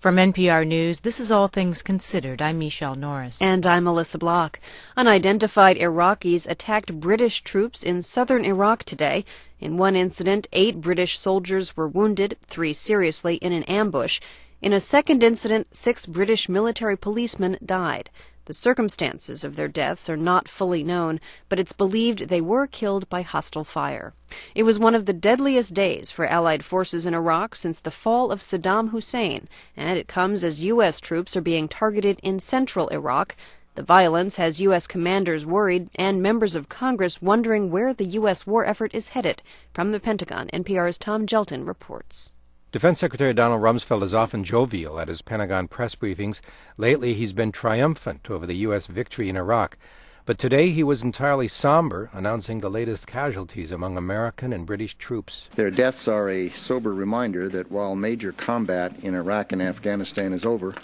From NPR News, this is All Things Considered. I'm Michelle Norris. And I'm Melissa Block. Unidentified Iraqis attacked British troops in southern Iraq today. In one incident, 8 British soldiers were wounded, 3 seriously, in an ambush. In a second incident, 6 British military policemen died. The circumstances of their deaths are not fully known, but it's believed they were killed by hostile fire. It was one of the deadliest days for Allied forces in Iraq since the fall of Saddam Hussein, and it comes as U.S. troops are being targeted in central Iraq. The violence has U.S. commanders worried and members of Congress wondering where the U.S. war effort is headed. From the Pentagon, NPR's Tom Gelton reports. Defense Secretary Donald Rumsfeld is often jovial at his Pentagon press briefings. Lately, he's been triumphant over the U.S. victory in Iraq. But today he was entirely somber, announcing the latest casualties among American and British troops. Their deaths are a sober reminder that while major combat in Iraq and Afghanistan is over,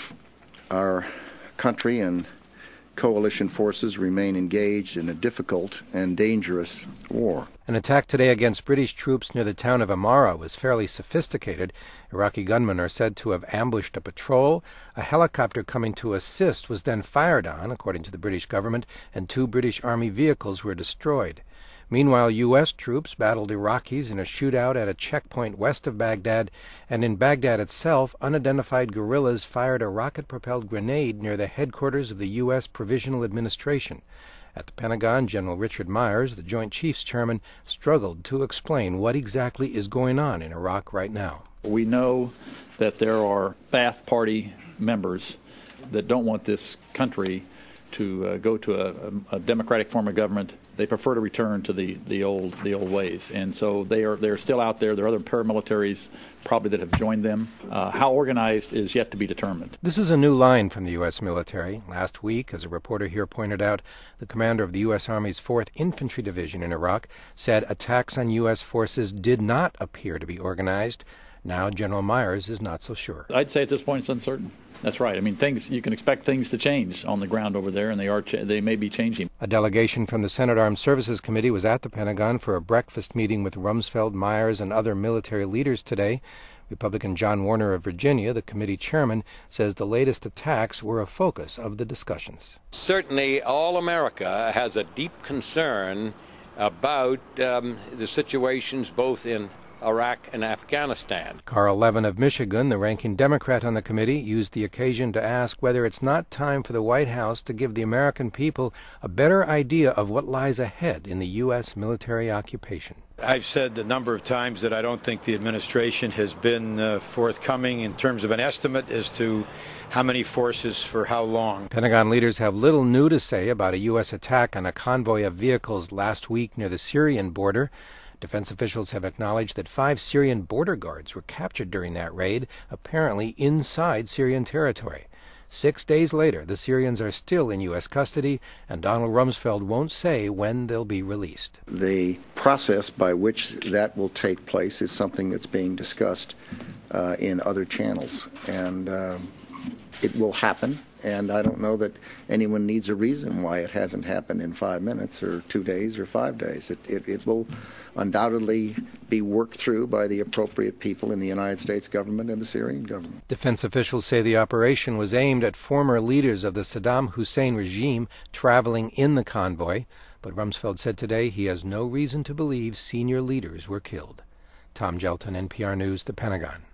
our country and coalition forces remain engaged in a difficult and dangerous war. An attack today against British troops near the town of Amara was fairly sophisticated. Iraqi gunmen are said to have ambushed a patrol. A helicopter coming to assist was then fired on, according to the British government, and 2 British Army vehicles were destroyed. Meanwhile, U.S. troops battled Iraqis in a shootout at a checkpoint west of Baghdad, and in Baghdad itself, unidentified guerrillas fired a rocket-propelled grenade near the headquarters of the U.S. Provisional Administration. At the Pentagon, General Richard Myers, the Joint Chiefs Chairman, struggled to explain what exactly is going on in Iraq right now. We know that there are Ba'ath Party members that don't want this country to go to a democratic form of government. They prefer to return to the old ways, and so they're still out there. There are other paramilitaries probably that have joined them. How organized is yet to be determined. This is a new line from the U.S. military. Last week, as a reporter here pointed out, the commander of the U.S. Army's 4th Infantry Division in Iraq said attacks on U.S. forces did not appear to be organized. Now General Myers is not so sure. I'd say at this point it's uncertain. That's right. I mean, you can expect things to change on the ground over there, and they may be changing. A delegation from the Senate Armed Services Committee was at the Pentagon for a breakfast meeting with Rumsfeld, Myers, and other military leaders today. Republican John Warner of Virginia, the committee chairman, says the latest attacks were a focus of the discussions. Certainly, all America has a deep concern about the situations both in Iraq and Afghanistan. Carl Levin of Michigan, the ranking Democrat on the committee, used the occasion to ask whether it's not time for the White House to give the American people a better idea of what lies ahead in the U.S. military occupation. I've said a number of times that I don't think the administration has been forthcoming in terms of an estimate as to how many forces for how long. Pentagon leaders have little new to say about a U.S. attack on a convoy of vehicles last week near the Syrian border. Defense officials have acknowledged that 5 Syrian border guards were captured during that raid, apparently inside Syrian territory. 6 days later, the Syrians are still in U.S. custody, and Donald Rumsfeld won't say when they'll be released. The process by which that will take place is something that's being discussed in other channels, and it will happen. And I don't know that anyone needs a reason why it hasn't happened in 5 minutes or 2 days or 5 days. It will undoubtedly be worked through by the appropriate people in the United States government and the Syrian government. Defense officials say the operation was aimed at former leaders of the Saddam Hussein regime traveling in the convoy, but Rumsfeld said today he has no reason to believe senior leaders were killed. Tom Gelton, NPR News, the Pentagon.